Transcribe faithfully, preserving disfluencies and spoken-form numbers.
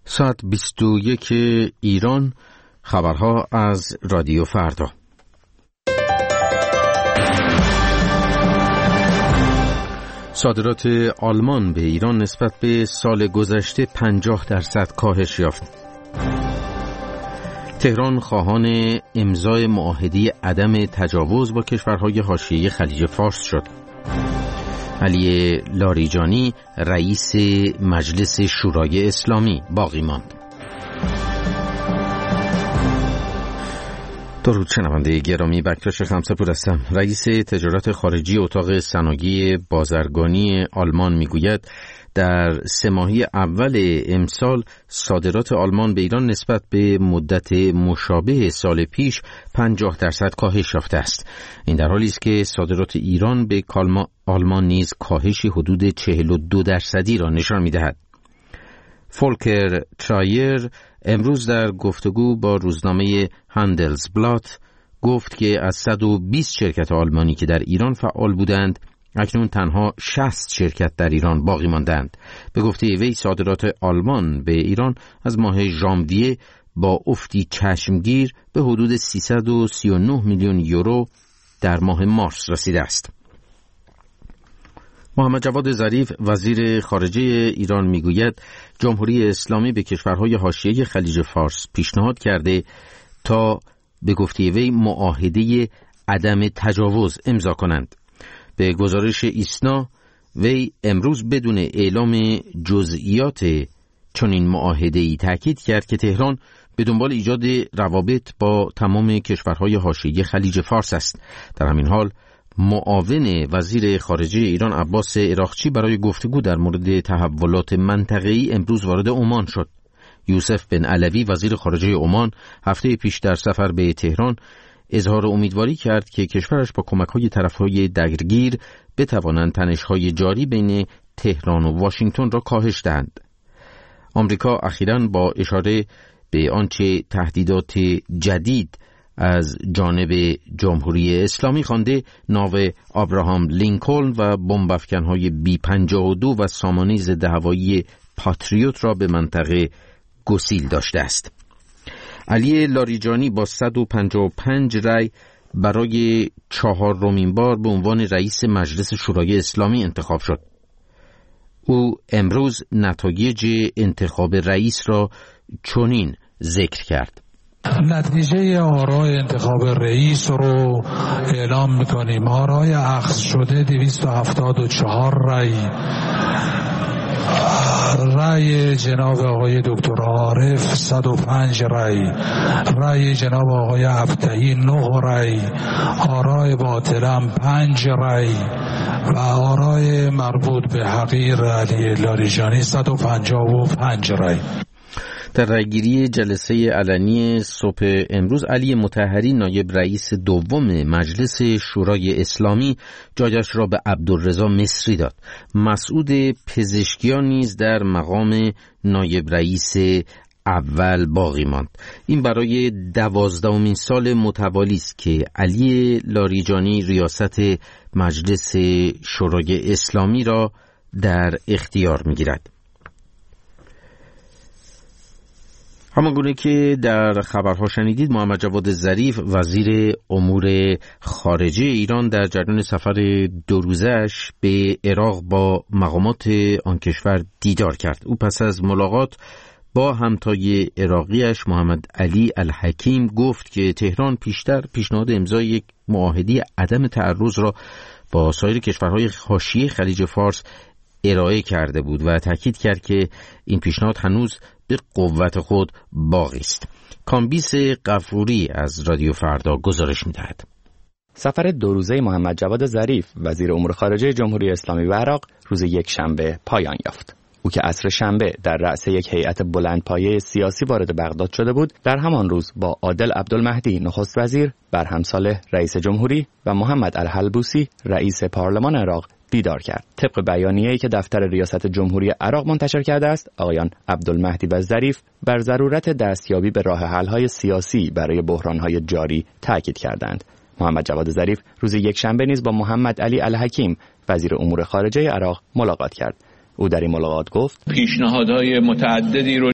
ساعت بیست و یک ایران، خبرها از رادیو فردا. صادرات آلمان به ایران نسبت به سال گذشته پنجاه درصد کاهش یافت. تهران خواهان امضای معاهده عدم تجاوز با کشورهای حاشیه خلیج فارس شد. علی لاریجانی رئیس مجلس شورای اسلامی باقی ماند. درود شنونده گرامی، بکتاش خمسه‌پور هستم. رئیس تجارت خارجی اتاق صنایع بازرگانی آلمان میگوید در سه ماهی اول امسال صادرات آلمان به ایران نسبت به مدت مشابه سال پیش پنجاه درصد کاهش یافته است. این در حالی است که صادرات ایران به آلمان نیز کاهشی حدود چهل و دو درصدی را نشان می‌دهد. فولکر ترایر امروز در گفتگو با روزنامه هندلزبلات گفت که از صد و بیست شرکت آلمانی که در ایران فعال بودند اکنون تنها شصت شرکت در ایران باقی ماندند. به گفته وی صادرات آلمان به ایران از ماه ژانویه با افتی چشمگیر به حدود سیصد و سی و نه میلیون یورو در ماه مارس رسیده است. محمد جواد ظریف وزیر خارجه ایران میگوید جمهوری اسلامی به کشورهای حاشیه خلیج فارس پیشنهاد کرده تا به گفته وی معاهده عدم تجاوز امضا کنند. به گزارش ایسنا وی امروز بدون اعلام جزئیات چنین معاهده‌ای تاکید کرد که تهران به دنبال ایجاد روابط با تمام کشورهای حاشیه خلیج فارس است. در همین حال معاون وزیر خارجه ایران عباس عراقچی برای گفتگو در مورد تحولات منطقه‌ای امروز وارد عمان شد. یوسف بن علوی وزیر خارجه عمان هفته پیش در سفر به تهران اظهار امیدواری کرد که کشورش با کمک‌های طرف‌های درگیر بتوانند تنش‌های جاری بین تهران و واشنگتن را کاهش دهند. آمریکا اخیراً با اشاره به آنچه تهدیدات جدید از جانب جمهوری اسلامی خوانده ناو آبراهام لینکلن و بمب افکن‌های بی پنجاه و دو و سامانه ضد هوایی پاتریوت را به منطقه گسیل داشته است. علی لاریجانی با صد و پنجاه و پنج رأی برای چهارمین بار به عنوان رئیس مجلس شورای اسلامی انتخاب شد. او امروز نتایج انتخاب رئیس را چنین ذکر کرد: نتیجه آرای انتخاب رئیس رو اعلام میکنیم. آرای اخذ شده دویست و هفتاد و چهار رأی. رأی جناب آقای دکتر عارف صد و پنج رأی، رأی جناب آقای ابطحی نه رأی، آرای باطلم پنج رأی و آرای مربوط به حقیر علی لاریجانی صد و پنجاه و پنج رأی. در رأیگیری جلسه علنی صبح امروز علی مطهری نایب رئیس دوم مجلس شورای اسلامی جایش را به عبدالرضا مصری داد. مسعود پزشکیان نیز در مقام نایب رئیس اول باقی ماند. این برای دوازدهمین سال متوالی است که علی لاریجانی ریاست مجلس شورای اسلامی را در اختیار می‌گیرد. همانگونه که در خبرها شنیدید، محمد جواد ظریف وزیر امور خارجه ایران در جریان سفر دو روزه‌اش به عراق با مقامات آن کشور دیدار کرد. او پس از ملاقات با همتای عراقیش محمد علی الحکیم گفت که تهران پیشتر پیشنهاد امضای یک معاهده عدم تعرض را با سایر کشورهای حاشیه خلیج فارس ارائه کرده بود و تاکید کرد که این پیشنهاد هنوز به قوت خود باقی است. کامبیس غفوری از رادیو فردا گزارش می‌دهد. سفر دو روزه محمد جواد ظریف وزیر امور خارجه جمهوری اسلامی به عراق روز یک شنبه پایان یافت. او که عصر شنبه در رأس یک هیئت بلندپایه سیاسی وارد بغداد شده بود، در همان روز با عادل عبدالمهدی نخست وزیر، برهم صالح رئیس جمهوری و محمد الحلبوسی رئیس پارلمان عراق دیدار کرد. طبق بیانیه‌ای که دفتر ریاست جمهوری عراق منتشر کرده است، آقایان عبدالمهدی و ظریف بر ضرورت دستیابی به راه حل‌های سیاسی برای بحران‌های جاری تاکید کردند. محمد جواد ظریف روز یکشنبه نیز با محمد علی الحکیم وزیر امور خارجه عراق ملاقات کرد. او در این ملاقات گفت: پیشنهادهای متعددی رو